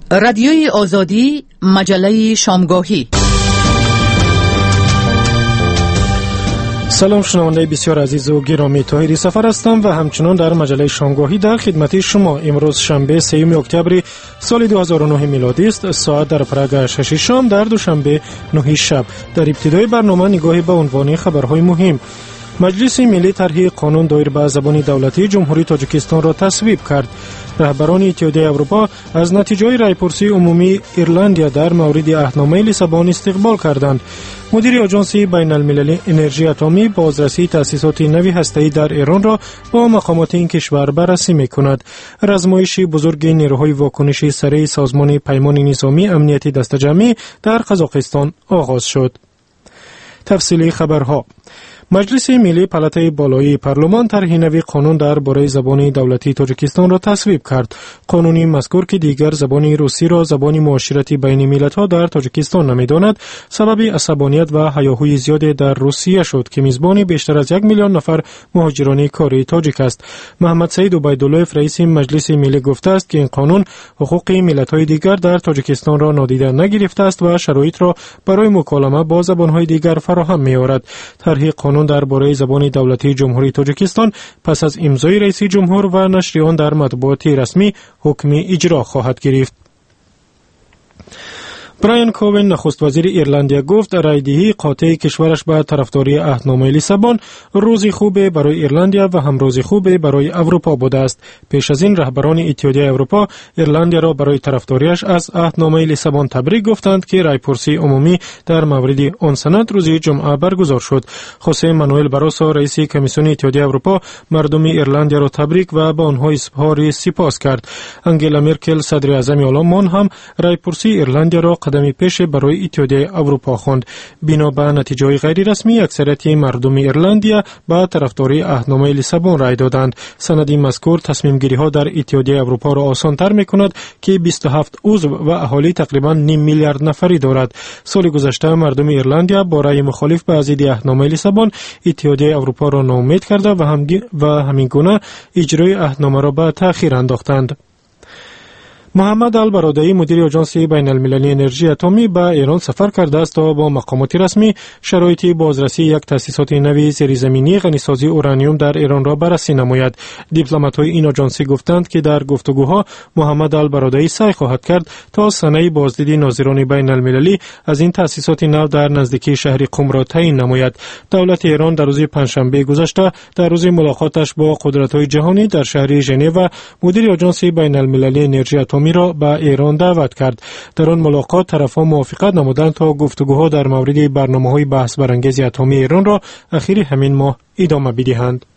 رادیوی آزادی، مجله شامگاهی. سلام شنونده بسیار عزیز و گرامی، طاهری سفر هستم و همچنان در مجله شامگاهی در خدمت شما. امروز شنبه 3 اکتبر سال 2009 میلادی است. ساعت در پراگ 6 شام، در دوشنبه 9 شب. در ابتدای برنامه نگاهی به عنوان خبرهای مهم. مجلس ملی طرح قانون دایر به زبان دولتی جمهوری تاجیکستان را تصویب کرد. رهبران اتحادیه اروپا از نتیجه رایپرسی عمومی ایرلندیا در مورد عهدنامه لیسابون استقبال کردند. مدیر آژانس بین المللی انرژی اتمی بازرسی تأسیسات نوی هسته‌ای در ایران را با مقامات این کشور بررسی می‌کند. رزمایش بزرگ نیروهای واکنشی سریع سازمان پیمان نظامی امنیتی دسته‌جمعی در قزاقستان آغاز شد. تفصیلی خبرها. مجلس ملی پالاتای بالایی پارلمان طرح نوی قانون درباره زبان دولتی تاجیکستان را تصویب کرد. قانونی مذکور که دیگر زبان روسی را زبان معاشرتی بین ملت‌ها در تاجیکستان نمی‌داند، سبب عصبانیت و هیاهوی زیاد در روسیه شد که میزبان بیشتر از 1 میلیون نفر مهاجران کاری تاجیک است. محمد سعید عبیدالله رئیس مجلس ملی گفته است که این قانون حقوق ملت‌های دیگر در تاجیکستان را نادیده نگرفته است و شرایط را برای مکالمه با زبان‌های دیگر فراهم می‌آورد. طرح قانون درباره زبان دولتی جمهوری تاجیکستان پس از امضای رئیس جمهور و نشر آن در مطبوعات رسمی حکم اجرا خواهد گرفت. برایان کوین نخست وزیر ایرلندیا گفت رایدهی قاطع کشورش به طرفداری عهدنامه لیسابون روزی خوب برای ایرلندیا و هم روزی خوب برای اروپا بوده است. پیش از این رهبران اتحادیه اروپا ایرلندیا را برای طرفداریش از عهدنامه لیسابون تبریک گفتند که رایپرسی عمومی در مورد آن سند روز جمعه برگزار شد. خوسه مانوئل باروسو رئیس کمیسیون اتحادیه اروپا مردم ایرلندیا را تبریک و به آنها اظهار سپاس کرد. انگلا مرکل صدر اعظم آلمان هم رایپرسی ایرلندیا را قدمی پیش برای اتحادیه اروپا خواند. بنا به نتیجه غیر رسمی اکثریت مردم ایرلندیا به طرفداری عهدنامه لیسابون رای دادند. سند مذکور تصمیم گیری ها در اتحادیه اروپا را آسان تر می‌کند که 27 عضو و اهالی تقریباً نیم میلیارد نفری دارد. سال گذشته مردم ایرلندیا با رای مخالف به ضد عهدنامه لیسابون اتحادیه اروپا را ناامید کرده و همین گونه اجرای عهدنامه را به تأخیر انداختند. محمد البرادعی مدیر آژانس بین المللی انرژی اتمی به ایران سفر کرده است تا با مقامات رسمی شرایط بازرسی یک تأسیسات نوی زیرزمینی غنیسازی اورانیوم در ایران را بررسی نماید. دیپلمات‌های این آژانس گفتند که در گفتگوها محمد البرادعی سعی خواهد کرد تا سنه بازدید ناظران بین المللی از این تأسیسات نو در نزدیکی شهر قم را تعیین نماید. دولت ایران در روز پنجشنبه گذشته در روز ملاقاتش با قدرت‌های جهانی در شهر ژنو مدیر آژانس بین المللی انرژی اتمی را به ایران دعوت کرد. در آن ملاقات طرف‌ها موافقت نمودند تا گفتگوها در مورد برنامه‌های بحث برانگیز اتمی ایران را اخیر همین ماه ادامه بدهند.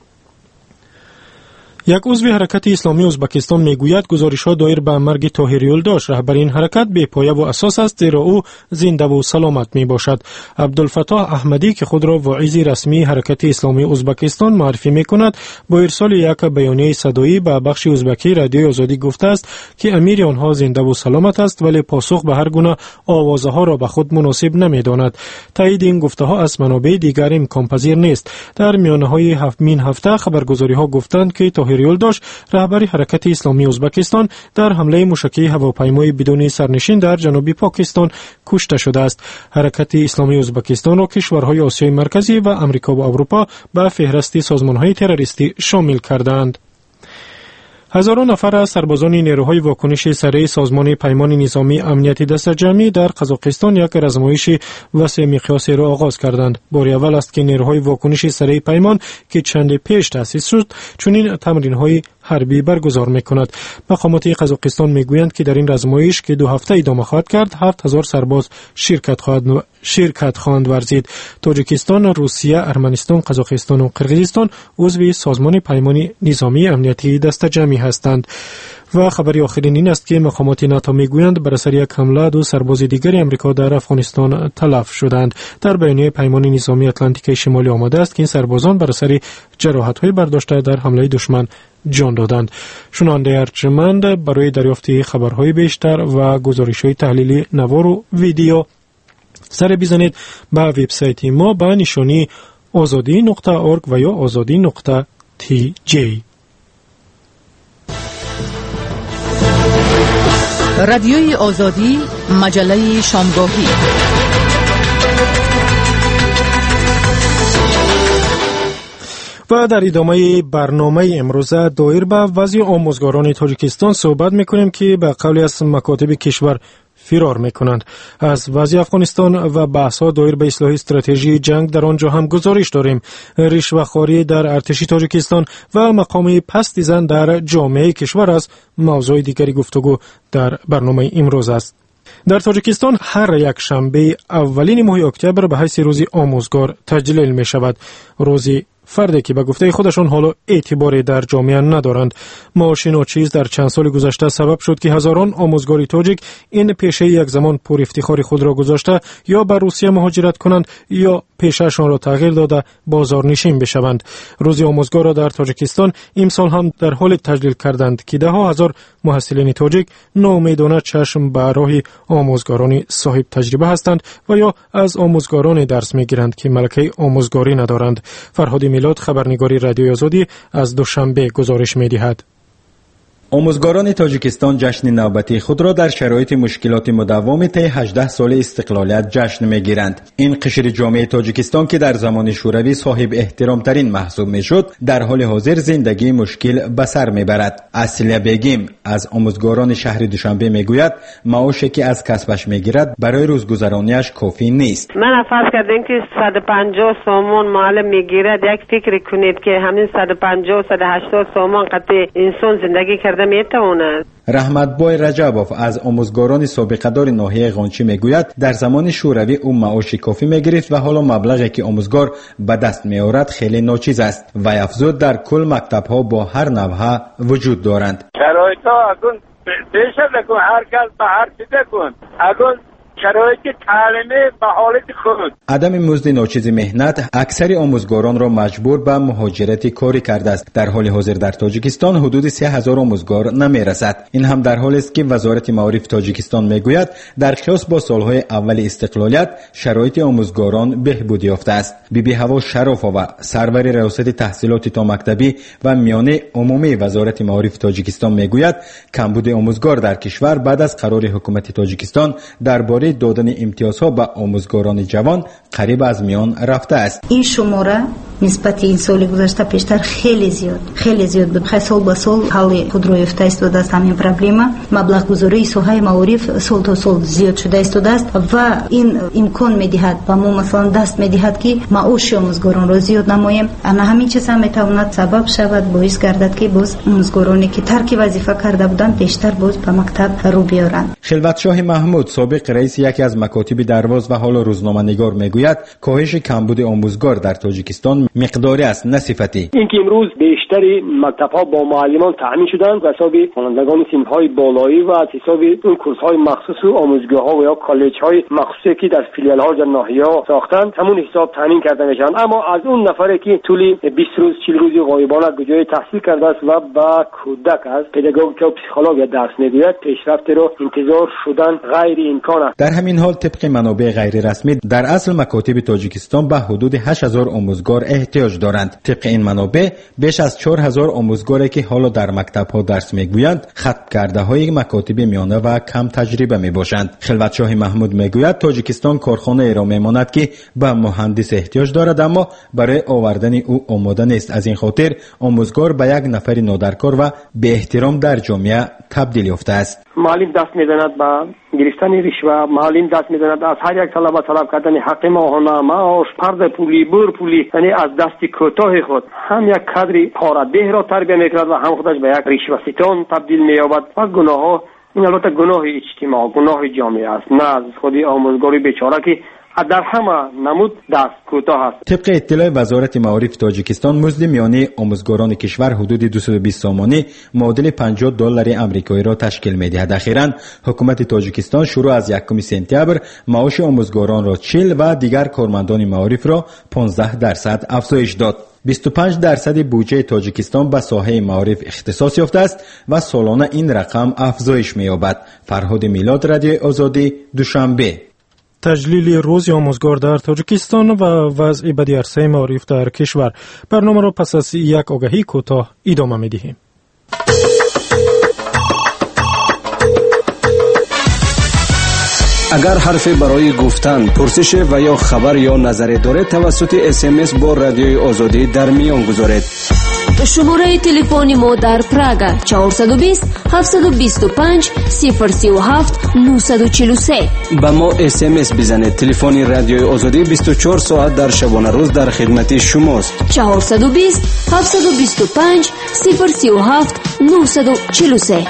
یک عضو حرکت اسلامی ازبکستان میگوید گزارش‌ها دایر به مرگ طاهر یولداش رهبر این حرکت بی‌پایه و اساس است، زیرا او زنده و سلامت میباشد. عبدالفتاح احمدی که خود را واعظ رسمی حرکت اسلامی ازبکستان معرفی میکند با ارسال یک بیانیه صدایی به بخش ازبکی رادیوی آزادی گفته است که امیر آنها زنده و سلامت است، ولی پاسخ به هر گونه آوازها را به خود مناسب نمیداند. تایید این گفته‌ها از منابع دیگر امکان پذیر نیست. در میانه‌های هفته خبرگزاری‌ها گفتند که طاهر یولداش رهبر حرکت اسلامی ازبکستان در حمله موشکی هواپیمای بدون سرنشین در جنوب پاکستان کشته شده است. حرکت اسلامی ازبکستان را کشورهای آسیای مرکزی و امریکا و اروپا به فهرست سازمان‌های تروریستی شامل کردند. هزاران نفر از سربازان نیروهای واکنش سریع سازمان پیمان نظامی امنیتی دسته‌جمعی در قزاقستان یک رزمایش وسیع مقیاسی را آغاز کردند. بار اول است که نیروهای واکنش سریع پیمان که چند پیش تأسیس شد چنین تمرین‌های حربی برگزار می‌کند. مقامات قزاقستان می‌گویند که در این رزمایش که 2 هفته ادامه خواهد کرد 7000 سرباز شرکت خواهند ورزید. تاجیکستان، روسیه، ارمنستان، قزاقستان و قرقیزستان عضو سازمان پیمان نظامی امنیتی دسته‌جمعی هستند. و خبری آخرین این است که مقامات ناتو میگویند بر اثر یک حمله 2 سرباز دیگری آمریکا در افغانستان تلف شدند. در بیانیه پیمان نظامی اتلانتیک شمالی آمده است که این سربازان بر اثر جراحت‌های برداشته در حمله دشمن جان دادند. شنونده ارجمند، برای دریافت خبرهای بیشتر و گزارش‌های تحلیلی نوار و ویدیو سر بزنید به وبسایت ما به نشانی azadi.org و یا azadi.tj. رادیوی آزادی، مجله شامگاهی. و در ادامه برنامه امروزه دایر به وضع آموزگاران تاجیکستان صحبت میکنیم که به قولی از مکاتب کشور فرار میکنند. از وضع افغانستان و بحث‌ها دایر به اصلاح استراتژی جنگ در آنجا هم گزارش داریم. رشوه‌خواری در ارتش تاجیکستان و مقام پست زن در جامعه کشور است موضوع دیگری گفتگو در برنامه امروز است. در تاجیکستان هر یک شنبه اولین ماه اکتبر به حیث روز آموزگار تجلیل می شود. روزی فردی که به گفته خودشان حالا اعتباری در جامعه ندارند. معاش ناچیز در چند سال گذشته سبب شد که هزاران آموزگار تاجیک این پیشه یک زمان پر افتخار خود را گذاشته یا به روسیه مهاجرت کنند یا پیشهشان را تغییر داده بازارنشین بشوند. روز آموزگار را در تاجیکستان امسال هم در حال تجلیل کردند که ده ها هزار محصلین تاجیک ناامیدانه چشم به راه آموزگاران صاحب تجربه هستند و یا از آموزگاران درس میگیرند که ملکه آموزگاری ندارند. فرهاد میلاد، خبرنگاری رادیوی آزادی، از دوشنبه گزارش می‌دهد. آموزگاران تاجیکستان جشن نوبتی خود را در شرایط مشکلات مداوم طی 18 سال استقلالیت جشن می‌گیرند. این قشر جامعه تاجیکستان که در زمان شوروی صاحب احترام ترین محسوب می‌شد، در حال حاضر زندگی مشکل به سر می‌برد. اصلیه بیگیم از آموزگاران شهر دوشنبه می‌گوید معاشی که از کسبش می‌گیرد برای روزگذرانیش کافی نیست. من فرض کردم که 150 سومون معلم می‌گیرد، یک فکر کنید که همین 150 180 سومون قطع انسان زندگی کرده میتواند. رحمت بای رجبوف از آموزگاران سابقه دار ناحیه قونچی میگوید در زمان شوروی او معاش کافی میگرفت و حالا مبلغی که آموزگار به دست میآورد خیلی ناچیز است و افزود در کل مکتب‌ها با هر نوعه وجود دارند. شرایط‌ها اگون پیش کن، هر کس به هر چیز کن، اگون شرایط تعلیمی به حالت خود. عدم مزد ناچیز مهنت اکثر آموزگاران را مجبور به مهاجرت کاری کرده است. در حال حاضر در تاجیکستان حدود 3000 آموزگار نمیرسد. این هم در حالی است که وزارت معارف تاجیکستان میگوید در قیاس با سالهای اول استقلالیت شرایط آموزگاران بهبود یافته است. بیبی هوا شرافова سرور ریاست تحصیلات تا مکتبی و میانه عمومی وزارت معارف تاجیکستان میگوید کمبود آموزگار در کشور بعد از قرار حکومت تاجیکستان درباره دادن امتیازها به آموزگاران جوان قریب از میان رفته است. این شماره نسبت این سال گذشته پیشتر خیلی زیاد بخیر سال به سال حال خود رو یافته است و دست همین پروبلم مبلغ گذاری سوهای معارف سال تا سال زیاد شده است و این امکان میدهد و ما مثلا دست میدهد که معاش آموزگاران را زیاد نماییم. انا همین چیز هم میتواند سبب شود باعث گردد که باز آموزگارانی که ترک وظیفه کرده بودند بیشتر باز به مکتب رو بیارند. خلوت شاه محمود سابق رئیس یکی از مکاتب درواز و حالا روزنامه‌نگار میگوید کاهش کمبود آموزگار در تاجیکستان مقداری است نه صفتی. اینکه امروز بیشتر مکتب‌ها با معلمان تامین شدند و حساب خوانندگان صنف‌های بالایی و حساب اون کورس‌های مخصوص و آموزگاه‌ها و یا کالج‌های مخصوصی که در فیلیال‌ها در ناحیه‌ها ساختند همون حساب تامین کرده میشن. اما از اون نفری که طول 20 روز 40 روز غایبانه جای تحصیل کرده است و با کودک از پداگوژ و پسیکولوژ درس می‌گوید پیشرفت رو انتظار شدن غیر امکان است. در همین حال طبق منابع غیر رسمی در اصل مکاتب تاجیکستان به حدود 8000 آموزگار احتیاج دارند. طبق این منابع بیش از 4000 آموزگاری که حالا در مکتب‌ها درس می‌گویند ختم کرده‌های مکاتب میانه و کم تجربه می‌باشند. خلوت شاه محمود می‌گوید تاجیکستان کارخانه ای را می‌ماند که به مهندس احتیاج دارد اما برای آوردن او آماده نیست. از این خاطر آموزگار به یک نفر نادرکار و بی احترام در جامعه تبدیل یافته است. معلم دست می‌زند با گرفتن رشوه، معلم دست می‌زند از هر یک طلبه طلب کردن حق ماهانه، معاش، پرده پولی، بور پولی، یعنی از دست کوتاه خود هم یک کادری پارده را تربیت می‌کند و هم خودش به یک رشوه ستان تبدیل می‌یابد و گناه‌ها این البته گناه اجتماع، گناه جامعه است، نه از خود آموزگاری بیچاره که در همه نمود دست کوتاه است. طبق اطلاع وزارت معارف تاجیکستان مزد میانه آموزگاران کشور حدود 220 سامانه معادل $50 آمریکایی را تشکیل می‌دهد. اخیراً حکومت تاجیکستان شروع از 1 سپتامبر معاش آموزگاران را 40 و دیگر کارمندان معارف را 15% افزایش داد. 25% بودجه تاجیکستان به ساحه معارف اختصاص یافته است و سالانه این رقم افزایش می‌یابد. فرهاد میلاد، رادیو آزادی، دوشنبه. تجلیل روز آموزگار در تاجیکستان و وضع بدی عرصه معارف در کشور. برنامه را پس از یک آگهی کوتاه ادامه می‌دهیم. اگر حرفی برای گفتن، پرسش و یا خبر یا نظری دارید توسط SMS با رادیوی آزادی در میان گذارید. شماره تلفن ما در پراگ 420 725 037 943. با ما SMS بزنید. تلفن رادیوی آزادی 24 ساعت در شبانه روز در خدمت شماست. 420 725 037 943.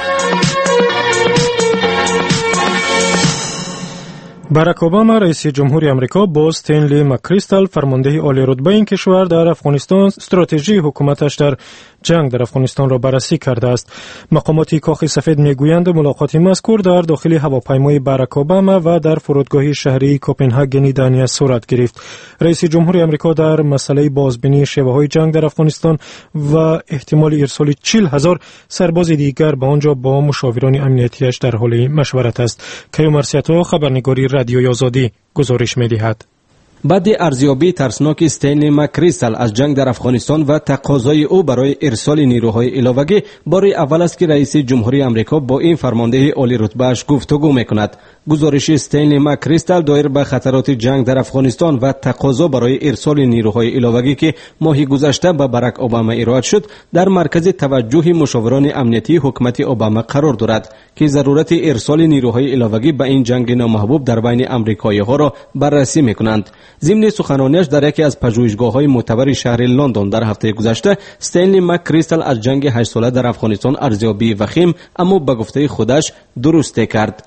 باراک اوباما رئیس جمهوری آمریکا با استنلی مکریستال فرمانده عالی رتبه این کشور در افغانستان استراتژی حکومتش در جنگ در افغانستان را بررسی کرده است. مقامات کاخ سفید میگویند ملاقات مذکور در داخل هواپیمای باراک اوباما و در فرودگاه شهری کوپنهاگن دانیا صورت گرفت. رئیس جمهوری آمریکا در مسئله بازبینی شیوه‌های جنگ در افغانستان و احتمال ارسال 40,000 سرباز دیگر به آنجا با مشاوران امنیتیش در حال مشورت است. کیو مرسیاتو، خبرنگاری رادیوی آزادی، گزارش می‌دهد. بعد ارزیابی ترسناک استنلی مکریستال از جنگ در افغانستان و تقاضای او برای ارسال نیروهای علاوه‌ای، بار اول است که رئیس جمهوری آمریکا با این فرمانده عالی رتبه‌اش گفتگو می‌کند. گزارش استنلی مکریستال دایر به خطرات جنگ در افغانستان و تقاضا برای ارسال نیروهای علاوه‌ای که ماه گذشته به باراک اوباما ارائه شد، در مرکز توجه مشاوران امنیتی حکومت اوباما قرار دارد که ضرورت ارسال نیروهای علاوه‌ای به این جنگ نامحبوب در بین آمریکایی‌ها را بررسی می‌کنند. ضمن سخنانیش در یکی از پژوهشگاه‌های معتبر شهر لندن در هفته گذشته، استنلی مکریستال از جنگ 8 ساله در افغانستان ارزیابی وخیم اما به گفته خودش درست کرد.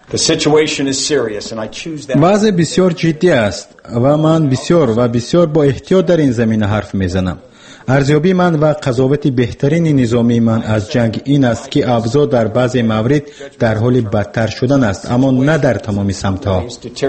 وضع بسیار جدی است و من بسیار با احتیاط در این زمینه حرف میزنم. ارزیابی من و قضاوت بهترین نظامی من از جنگ این است که اوضاع در بعضی موارد در حال بدتر شدن است، اما نه در تمام سمت‌ها.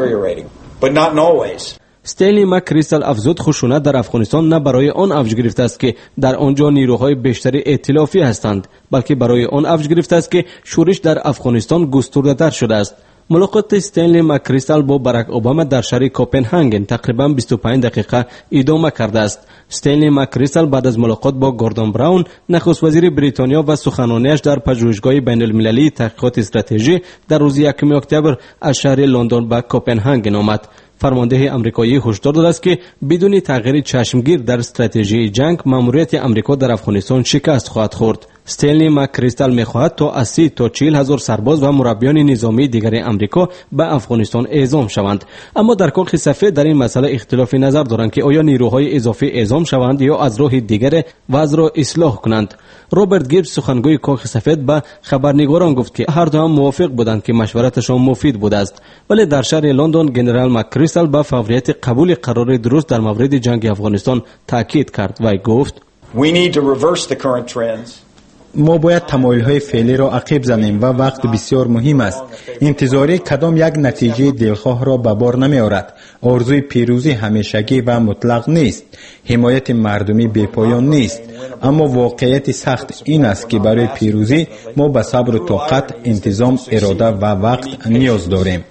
استنلی مکریستال افزود خشونت در افغانستان نه برای آن اوج گرفته است که در آنجا نیروهای بیشتر ائتلافی هستند، بلکه برای آن اوج گرفته است که شورش در افغانستان گسترده‌تر شده است. ملاقات استنلی مکریستال با باراک اوباما در شهر کوپنهاگن تقریباً 25 دقیقه ادامه کرده است. استنلی مکریستال بعد از ملاقات با گوردون براون، نخست وزیر بریتانیا و سخنانیش در پژوهشگاه بین المللی تحقیقات استراتژی در روز 1 اکتبر از شهر لندن به کوپنهاگن آمد. فرمانده آمریکایی هشدار داده است که بدون تغییر چشمگیر در استراتژی جنگ، ماموریت آمریکا در افغانستان شکست خواهد خورد. استنلی مکریستال می‌خواهد تا 80 تا 40,000 سرباز و مربیان نظامی دیگر آمریکا به افغانستان اعزام شوند. اما در کاخ سفید در این مسئله اختلاف نظر دارند که آیا نیروهای اضافی اعزام شوند یا از راه دیگر وضع را اصلاح کنند. رابرت گیبز، سخنگوی کاخ سفید، به خبرنگاران گفت که هر دو هم موافق بودند که مشورتشان مفید بوده است، ولی در شهر لندن گنرال مکریستال به فوریت قبول قرار درست در مورد جنگ افغانستان تاکید کرد و گفت ما باید تمایل‌های فعلی را عقب زنیم و وقت بسیار مهم است. انتظاری کدام یک نتیجه دلخواه را به بار نمی‌آورد. آرزوی پیروزی همیشگی و مطلق نیست. حمایت مردمی بی‌پایان نیست. اما واقعیت سخت این است که برای پیروزی ما به صبر و طاقت، انتظام، اراده و وقت نیاز داریم.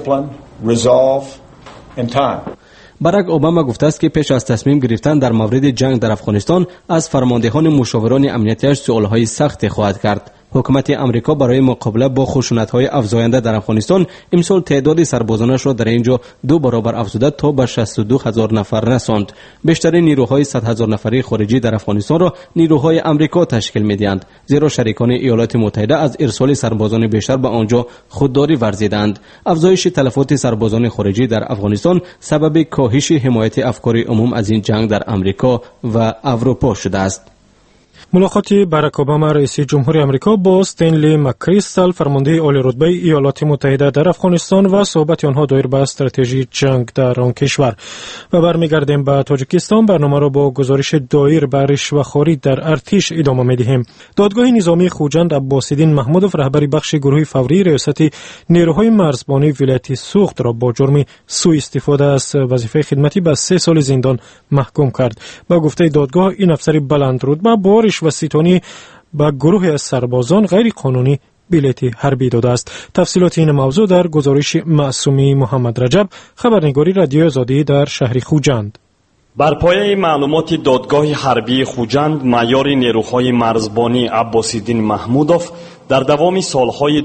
باراک اوباما گفته است که پیش از تصمیم گرفتن در مورد جنگ در افغانستان از فرماندهان مشاوران امنیتیش سوالهای سخت خواهد کرد. حکومت آمریکا برای مقابله با خشونت‌های افزاینده در افغانستان امسال تعداد سربازانش را در اینجا 2 برابر افزوده تا به 62,000 نفر رساند. بیشتر نیروهای 100,000 نفری خارجی در افغانستان را نیروهای آمریکا تشکیل می‌دهند، زیرا شریکان ایالات متحده از ارسال سربازان بیشتر به آنجا خودداری ورزیدند. افزایش تلفات سربازان خارجی در افغانستان سبب کاهش حمایت افکار عموم از این جنگ در آمریکا و اروپا شده است. ملاقات باراک اوباما رئیس جمهوری آمریکا با استنلی مکریستال فرمانده عالی رتبه ایالات متحده در افغانستان و صحبت آنها دایر به استراتژی جنگ در آن کشور. و برمیگردیم به تاجیکستان. برنامه را با گزارش دایر به رشوه‌خواری در ارتش ادامه می‌دهیم. دادگاه نظامی خوجند عباس‌الدین محمودوف رهبر بخش گروه فوری ریاست نیروهای مرزبانی ولایت سوخت را با جرم سوء استفاده از وظیفه خدمتی به 3 سال زندان محکوم کرد. با گفته دادگاه این افسر بلند رتبه با رشوه‌ستانی به گروه از سربازان غیر قانونی بلیط حربی داده است. تفصیلات این موضوع در گزارش معصومی محمد رجب، خبرنگاری رادیو آزادی در شهر خوجند. بر پایه معلومات دادگاه حربی خوجند، معیار نیروهای مرزبانی عباس‌الدین محمودوف در دوام سالهای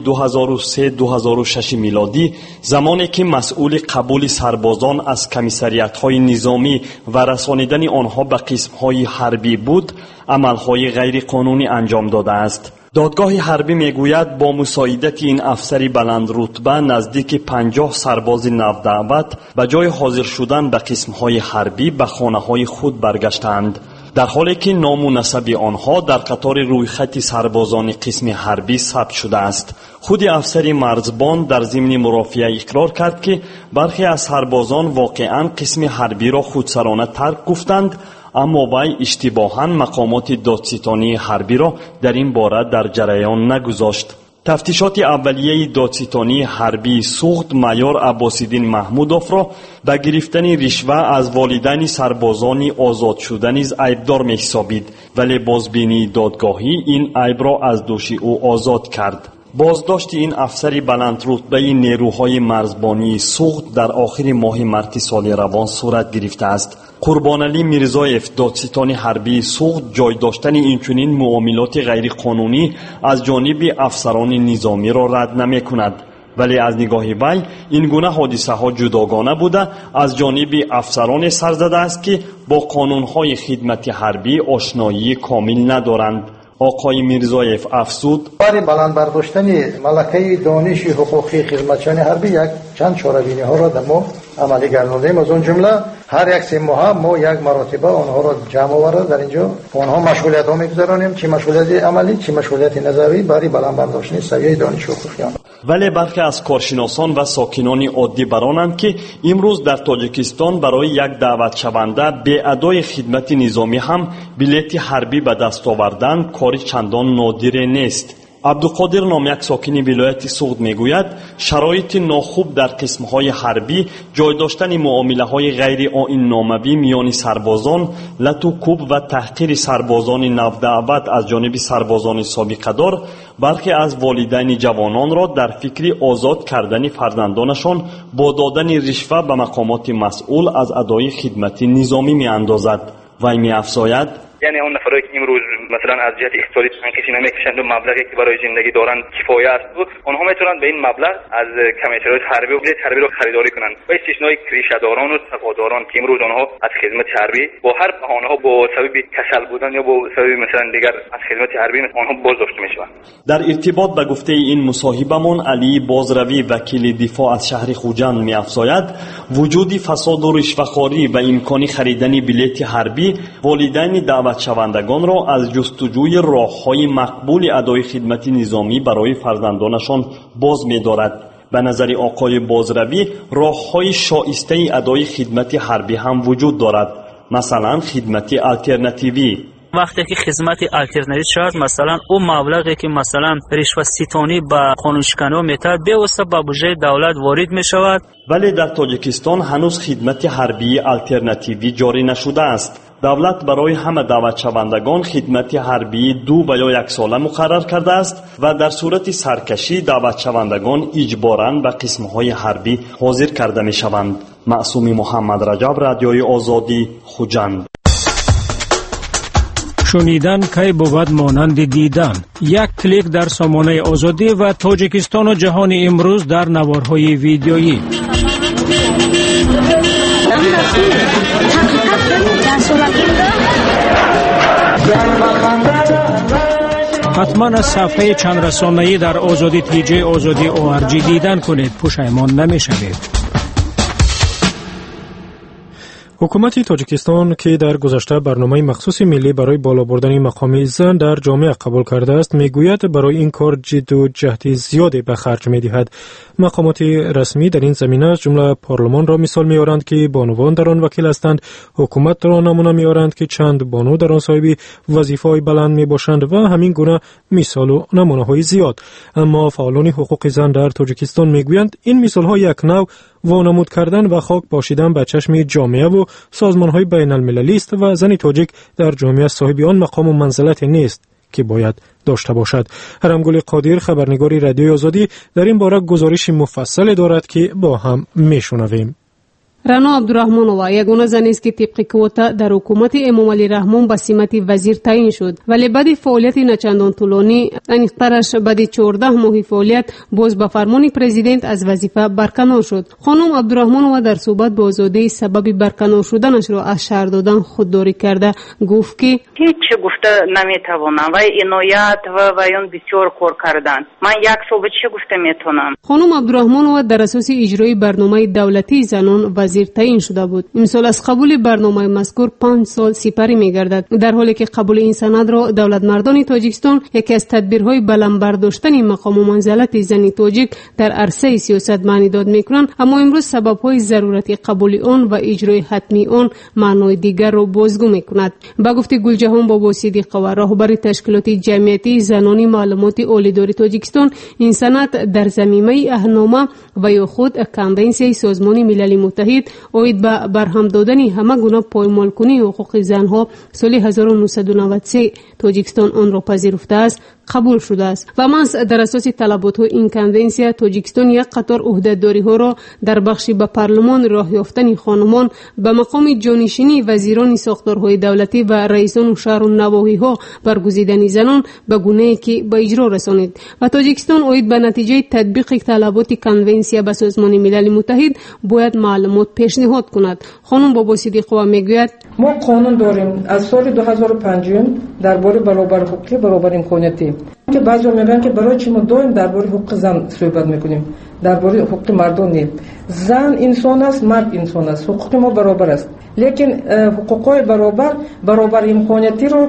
2003-2006 میلادی، زمانی که مسئول قبول سربازان از کمیسریت‌های نظامی و رسانیدن آنها به قسم‌های حربی بود، عملهای غیر قانونی انجام داده است. دادگاه حربی میگوید با مساعدت این افسر بلند رتبه نزدیک 50 سرباز نودعوت به جای حاضر شدن به قسم‌های حربی به خانه‌های خود برگشتند، در حالی که نام و نسب آنها در قطار رویخط سربازان قسم حربی ثبت شده است. خود افسر مرزبان در ضمن مرافعه اقرار کرد که برخی از سربازان واقعاً قسم حربی را خودسرانه ترک گفتند، اما وی اشتباهاً مقامات دادستانی حربی را در این باره در جریان نگذاشت. تفتیشات اولیه دادستانی حربی سوخت مایور عباس‌الدین محمودوف را به گرفتن رشوه از والدین سربازان آزاد شده نیز عیبدار می‌حسابید، ولی بازبینی دادگاهی این عیب را از دوش او آزاد کرد. بازداشت این افسر بلند رتبه نیروهای مرزبانی سوخت در آخر ماه مارس سال روان صورت گرفته است. قربانعلی میرزایف دادستان حربی سوخت جای داشتن اینچنین معاملات غیر قانونی از جانب افسران نظامی را رد نمی کند، ولی از نگاه وی این گونه حادثه ها جداگانه بوده از جانب افسران سرزده است که با قانونهای خدمت حربی آشنایی کامل ندارند. آقای میرزایف افزود: برای بلند برداشتن ملکه دانش حقوقی خدمتچیان حربی یک چند چاره‌بینی ها را در ما عملی گرداندیم. از اون جمله هر یک 3 ماه ما یک مرتبه آنها را جمع آورده در اینجا آنها مشغولیت ها میگذارانیم، چه مشغولیت عملی چه مشغولیت نظری برای بلند برداشتن سویه دانش حقوقیان. ولی برخی از کارشناسان و ساکنان عادی برانند که امروز در تاجیکستان برای یک دعوت شونده به ادای خدمت نظامی هم بلیت حربی به دست آوردن کاری چندان نادر نیست. عبدالقادر نام یک ساکن ولایت سوخت میگوید شرایط ناخوب در قسمهای حربی، جای داشتن معامله‌های غیر آیین ناموی میان سربازان، لط و کوب و تحقیر سربازان نودعوت از جانب سربازان سابقه دار، برخی از والدین جوانان را در فکر آزاد کردن فرزندانشان با دادن رشوه به مقامات مسئول از ادای خدمت نظامی میاندازد. وی می‌افزاید: یعنی اون نفرایی که امروز مثلا از جهت اقتصادی تنقیصی نمیکشند و مبلغی که برای زندگی دارند کفایه است و آنها میتونند به این مبلغ از کمیسریات حربی و بلیط حربی را خریداری کنند و استثنای ریشه‌داران و صفاداران که امروز آنها از خدمت حربی با هر بهانه ها با سبب کسل بودن یا با سبب مثلا دیگر از خدمت حربی آنها بازداشته میشوند. در ارتباط به گفته این مصاحبمون علی بازروی وکیل دفاع از شهر خوجند می‌افزاید وجود فساد و رشوه‌خواری و امکان خریدن بلیط حربی والدین دعوت شوندگان را از جستجوی راه‌های مقبول ادای خدمت نظامی برای فرزندانشان باز می‌دارد. به نظر آقای بازروی راه‌های شایسته ادای خدمت حربی هم وجود دارد، مثلا خدمت آلترناتیوی. وقتی که خدمت آلترناتیو شد، مثلا اون مبلغی که مثلا رشوه ستانی به قانونشکنی میتاد به واسطه به بودجه دولت وارد میشود، ولی در تاجیکستان هنوز خدمت حربی آلترناتیوی جاری نشده است. دولت برای همه دعوت شوندگان خدمت حربی 2 یا 1 ساله مقرر کرده است و در صورت سرکشی دعوت شوندگان اجباراً به قسم‌های حربی حاضر کرده می‌شوند. معصوم محمد رجب، رادیوی آزادی، خوجند. شنیدن کی بود مانند دیدن. یک کلیک در سامانه آزادی و تاجیکستان و جهان امروز در نوارهای ویدیویی. حتما از صفحه چند رسانه‌ای در آزادی تیجی آزادی ORG دیدن کنید، پشیمان نمی‌شوید. حکومت تاجیکستان که در گذشته برنامه مخصوص ملی برای بالا بردن مقام زن در جامعه قبول کرده است، میگوید برای این کار جد و جهد زیادی به خرج می‌دهد. مقامات رسمی در این زمینه از جمله پارلمان را مثال می‌آورند که بانوان در آن وکیل هستند، حکومت را نمونه می‌آورند که چند بانو در آن صاحب وظیفه‌های بلند میباشند و همین گونه مثال و نمونه‌های زیاد. اما فعالان حقوق زن در تاجیکستان میگویند این مثال‌ها یک نوع وانمود کردن و خاک پاشیدن به چشم جامعه و سازمان‌های بین‌المللی است و زن تاجیک در جامعه صاحب آن مقام و منزلت نیست که باید داشته باشد. هرمگل قادر، خبرنگار رادیوی آزادی، در این باره گزارش مفصل دارد که با هم میشنویم. رنا عبدالرحمنова ягона зане است که طبق کواتا در حکومت امامعلی رحمان به سمت وزیر تعیین شد، ولی بعد فعالیت نچندان طولانی انیخترش بعد 14 ماه فعالیت باز به فرمان پرزیدنت از وظیفه برکنار شد. خانم عبدالرحمنова در صحبت با آزادی سبب برکنار شدنش را از شهر دادن خودداری کرده گفت که هیچ گفته نمیتوانم و عنایت و بیان بسیار کار کردن. من یک سال چه گفته میتونم. خانم عبدالرحمنова در اساس اجرای برنامه دولتی زنان وزیر تعیین شده بود. امسال از قبول برنامه مذکور 5 سال سپری میگردد، در حالی که قبول این سند را دولت مردان تاجیکستان یکی از تدبیرهای بلند برداشتن مقام و منزلت زن تاجیک در عرصه سیاست معنی داد میکنند، اما امروز سببهای ضرورت قبول آن و اجرای حتمی آن معنای دیگر را بازگو میکند. با گفته گلجهان بابا صدیقه رهبر تشکیلات جمعیتی زنانی معلومات اولیداری تاجیکستان، این سند در ضمیمه اهنامه و یا خود کنونسیون سازمان ملل متحد اوید به برهم دادن همه گونه پایمالکنی حقوق زنها سال 1993 تاجیکستان آن را پذیرفته است قبول شده است و منس در اساس طلبات این کنونسیون تاجیکستان یک قطار عهدهداری ها را در بخشی به پارلمان راه یافتن خانمان به مقام جانشینی وزیران ساختارهای دولتی و رئیسان شهر و نواحی ها برگزیدن زنان به گونه‌ای که به اجرا رسانید و تاجیکستان اوید به نتیجه تطبیق طلبات کنونسیون به سازمان ملل متحد باید معلومات پیشنهاد کند. خانم بابا صدیقه میگوید ما قانون داریم از سال 2005 درباره برابر حقوق برابر امکاناتی که بعضی میگن که برای چی ما دائم درباره حقوق زن صحبت میکنیم، درباره حقوق مردان نیم. زن انسان است، مرد انسان است، حقوق ما برابر است، لیکن حقوقای برابر امکاناتی رو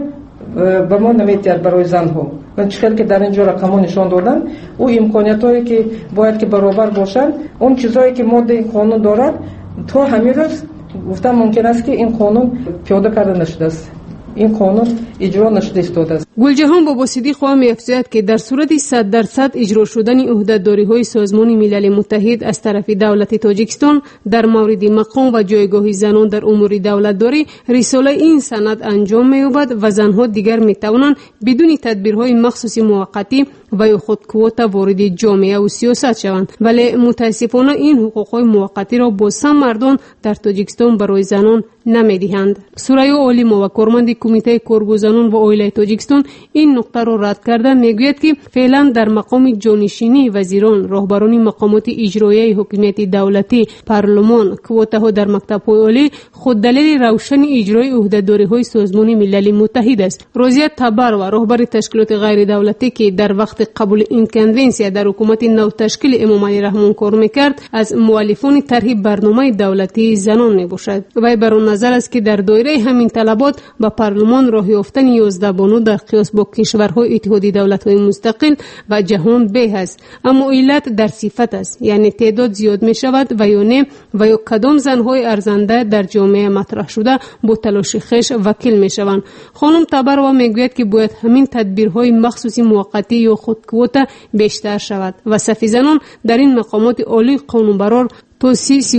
به ما نمیتیاد برای زن ها. من چخیل که در اینجا رقم نشان دادن او امکانات هایی که باید که برابر باشن، اون چیزایی که ماده قانون دارد تا همین روز گفتم ممکن است که این قانون پیاده کرده نشده است، این قانون اجرا نشده ایستاده است. گلجهان بابا صدیقه می‌افزاید که در صورت 100% اجرا شدن عهده‌داری‌های سازمان ملل متحد از طرف دولت تاجیکستان در مورد مقام و جایگاه زنان در امور دولتداری رساله این سند انجام می‌یابد و زنها دیگر می‌توانند بدون تدبیرهای مخصوص موقتی و یا خود کوتا وارد جامعه و سیاست شوند، ولی متاسفانه این حقوق‌های موقتی را با سم مردان در تاجیکستان برای زنان نمی‌دهند. سوریا عالمه و کارمند کمیته کارگزاران و عائله تاجیکستان این نقطه را رد کرده میگوید که فعلا در مقام جانشینی وزیران، راهبران مقامات اجرایی حکومت دولتی، پارلمان، کوتاها در مکتب‌های عالی خود دلیل روشن اجرای عهده‌داری‌های سازمان ملل متحد است. روزیه تبر و راهبر تشکیلات غیر دولتی که در وقت قبول این کنونسیون در حکومت نو تشکیل امامعلی رحمان کار میکرد، از مؤلفان طرح برنامه دولتی زنان میباشد. وی بر آن نظر است که در دایره همین طلبات به پارلمان راه یافتن 11 بانو در قیاس با کشورهای اتحادیه دولت‌های مستقل و جهان به است، اما علت در صفت است، یعنی تعداد زیاد می شود و یا نه و یا کدام زنهای ارزنده در جامعه مطرح شده با تلاش خویش وکیل می شوند. خانم تبروا میگوید که باید همین تدبیرهای مخصوصی موقتی یا خودکوتا بیشتر شود و صف زنان در این مقامات عالی قانونبرار تا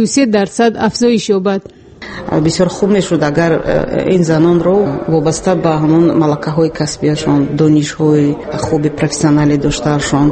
33% افزایش یابد. بسیار خوب میشد اگر این زنان رو وابسته به همون ملکه های کسبیشان، دانش های خوب پروفسیونالی داشتهشان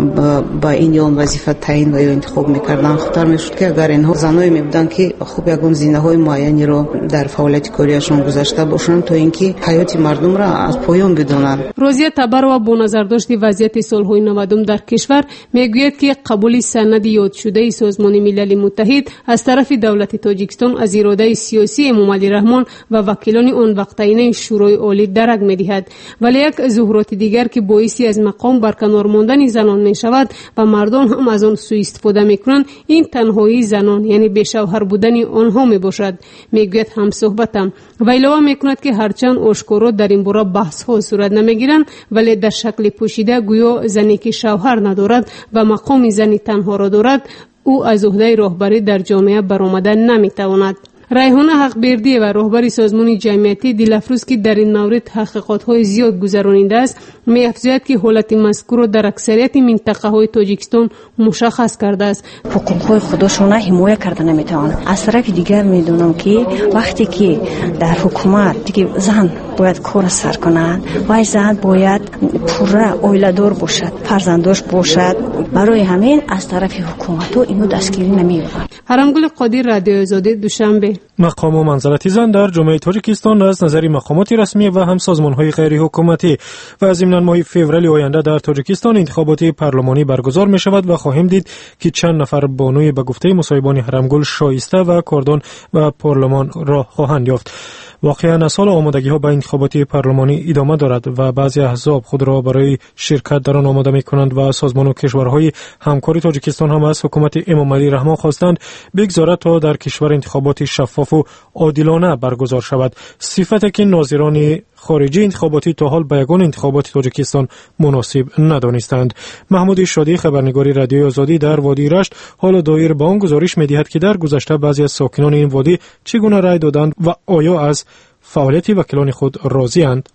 با این یا وظیفه تعیین و یا انتخاب میکردن. خطر میشد که اگر اینها زنایی میبودن که خوب یگون زینه های معینی رو در فعالیت کاریشان گذاشته باشن تا اینکه حیات مردم را از پایان بدونن. روزیه تبروا با نظرداشت وضعیت سالهای 90 در کشور میگوید که قبول سند یاد شده سازمان ملل متحد از طرف دولت تاجیکستان از اراده سیاسی امامعلی رحمان و وکیلان آن وقتینه شورای عالی درک می‌دهد، ولی یک ظهورات دیگر که باعثی از مقام برکنار ماندن زنان می‌شود و مردم هم از آن سوء استفاده می‌کنند، این تنهایی زنان یعنی بی‌شوهر بودن آنها میباشد. میگوید هم صحبتم و علاوه می‌کند که هرچند آشکارا در این باره بحث‌ها صورت نمی‌گیرند، ولی در شکل پوشیده گویا زنی که شوهر ندارد و مقام زنی تنها را دارد او از عهده راهبری در جامعه برآمدن نمی‌تواند. ریحانه حقبردی و رهبر سازمان جمعیتی دلافروز که در این مورد تحقیقات‌های زیاد گذرانیده است، می‌افزاید که حالت مذکور را در اکثریت منطقه‌های تاجیکستان مشخص کرده است. حقوق‌های خودشون را حمایت کرده نمی‌توانند. از طرف دیگر می‌دونم که وقتی که در حکومت دیگه زن باید کار سر کند و زن باید پوره اویلادور باشد، فرزندش باشد. برای همین از طرف حکومت اینو دستگیری نمی‌یابد. حرمگل قادر، رادیو آزادی، دوشنبه. مقام و منزلت زن در جامعه تاجیکستان از نظر مقامات رسمی و هم سازمان‌های غیر حکومتی و ضمن ماه فوریه آینده در تاجیکستان انتخابات پارلمانی برگزار می‌شود و خواهیم دید که چند نفر بانوی به گفته مصاحبان حرمگل شایسته و کاردان و پارلمان را خواهند یافت. واقعا سال آمادگی‌ها به انتخابات پارلمانی ادامه دارد و بعضی احزاب خود را برای شرکت در آن آماده می‌کنند و سازمان و کشورهای همکاری تاجیکستان هم از حکومت امام علی رحمان خواستند بگذارد تا در کشور انتخابات شفاف و عادلانه برگزار شود، صفتی که ناظران خارجی انتخاباتی تا حال به یگان انتخابات تاجیکستان مناسب ندانستند. محمود شادی، خبرنگار رادیو آزادی در وادی رشت، حال دایر به آن گزارش می‌دهد که در گذشته بعضی از ساکنان این وادی چگونه رای دادند و آیا از فعالیت وکیلان خود راضی‌اند.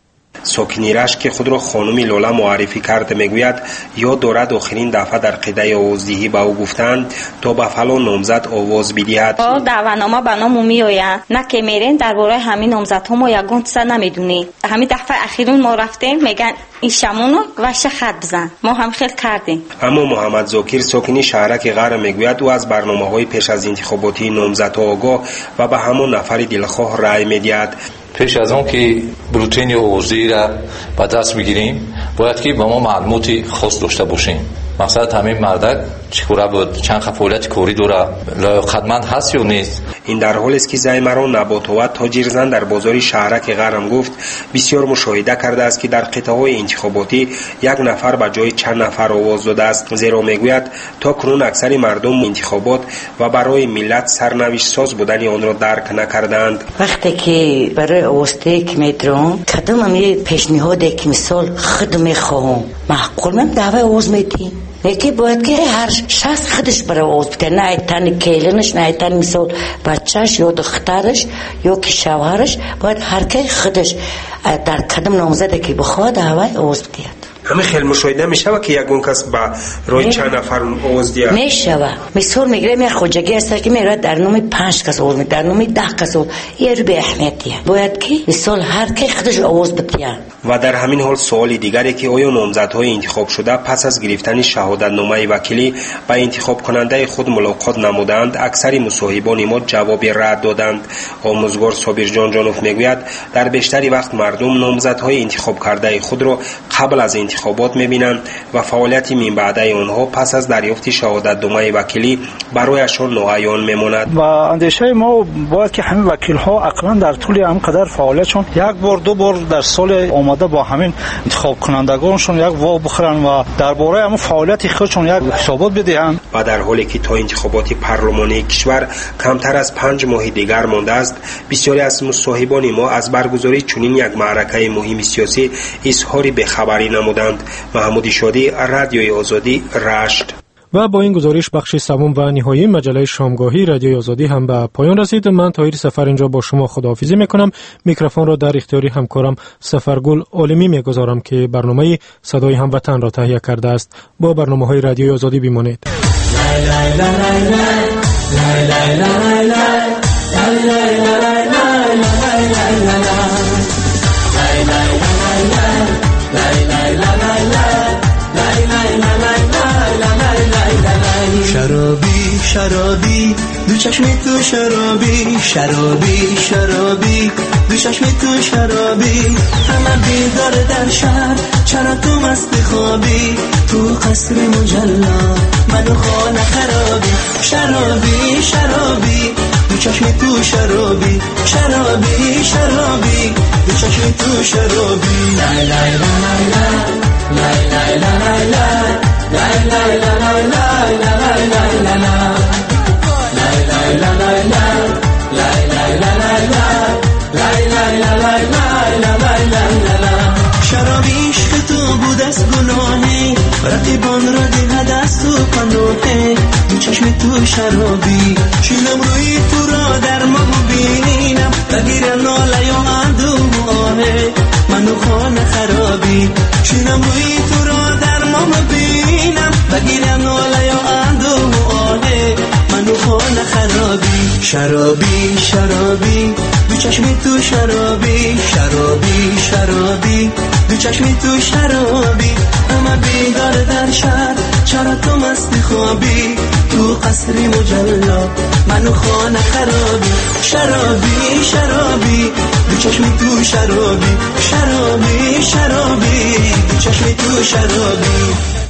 ساکنی رشت که خود را خانم لاله معرفی کرده میگوید یا دارد آخرین دفعه در قیده آوازدهی به او گفتند تا به فلان نامزد آواز بدهد. دعوانامه به نام میآید، نه که میرین درباره همین نامزدها ما یگان چیز نمیدونیم. همین دفعه اخیرون ما رفتیم میگن این شمونو وش خط بزن، ما هم خیلی کردیم. اما محمد زاکر ساکنی شهرک غر میگوید او از برنامه‌های پیش از انتخاباتی نامزدها آگاه و به همون نفر دلخواه رای میدهد. پیش از آن که بلوتین آوازدهی را به دست بگیریم باید که به ما معلوماتی خاص داشته باشیم. مثلا همین مردک چیکاره بود، چند فعالیت کاری داره، لایق‌مند هست یا نیست. این در حالی است که زیمران نبات‌آور تاجرزن در بازار شهرک غرم گفت بسیار مشاهده کرده است که در قطعه‌های انتخاباتی یک نفر به جای چند نفر آواز داده است، زیرا میگوید تا کنون اکثر مردم انتخابات و برای ملت سرنوشت ساز بودن آن را درک نکردند. وقتی که برای آوازدهی که می‌درم کدام می پیشنهادی که مثال خود می‌خواهم معقول من دعوی آواز میدیم یکی باید که هر شخص خودش برای آواز بده، نه ایتن کیلنش، نه ایتن مثال بچهش یا دخترش یا که شوهرش، باید هر کی خودش در کدام نامزده که بخواد دعوی آواز بده. همه خیلی مشاهده میشه که یگون کس با روی چند نفر آواز دیه میشه. مثال میگیره می خوجگی است که میره در نام 5 کس آواز میده، در نام 10 کس آواز، یه رو به اهمیتیه. باید که مثال هر کی خودش آواز بده. و در همین حال سوال دیگری که آیا نامزدهای انتخاب شده پس از گرفتن شهادتنامه وکیلی با انتخاب کننده خود ملاقات نمودند، اکثر مصاحبان ما جواب رد دادند. آموزگار صابر جانوف میگوید در بیشتری وقت مردم نامزدهای انتخاب کرده خود را قبل از انتخابات میبینند و فعالیت من بعده آنها پس از دریافت شهادتنامه وکیلی برایشان ناعیان میماند. و اندیشه ما باید که همین وکیل ها اقلا در طول همینقدر فعالیتشون یک بار دو بار در سال آماده با همین انتخاب کنندگانشون یک وا بخورن و درباره همون فعالیت خودشون یک حسابات بدهند. و در حالی که تا انتخابات پارلمانی کشور کمتر از 5 ماه دیگر مانده است، بسیاری از مصاحبان ما از برگزاری چنین یک معرکه مهم سیاسی اظهار بی‌خبری نمودند. محمود شادی، رادیوی آزادی، رشت. و با این گزارش بخش سوم و نهایی مجله شامگاهی رادیوی آزادی هم به پایان رسید. من طاهر سفر اینجا با شما خداحافظی میکنم. میکروفون را در اختیار همکارم سفرگل عالمی میگذارم که برنامه صدای هموطن را تهیه کرده است. با برنامه‌های رادیوی آزادی بمانید. شرابی شرابی دو چشم تو شرابی، شرابی شرابی دو چشم تو شرابی، همه بیدار در شهر چرا تو مست خوابی، تو قصر مجلا منو خانه خرابی، شرابی شرابی دو چشم تو شرابی، شرابی شرابی دو چشم تو شرابی. لای لای لای لای لای لای لای لای لای شرابی عشق تو بود از گناهی، رقیبان را ده دست و پناهه دو چشم تو شرابی چینم روی تو را در ماه بینم بگیر ناله یا اندو آهه منو خانه خرابی چینم روی تو را در ماه بینم بگیر ناله یا اندو آهه منو خانه خرابی شرابی شرابی دو چشم تو شرابی شرابی شرابی دو چشم تو شرابی اما بیدار در شهر چرا تو مست خوابی تو قصری مجلا منو خانه خرابی شرابی شرابی دو چشم تو شرابی شرابی شرابی دو چشم تو شرابی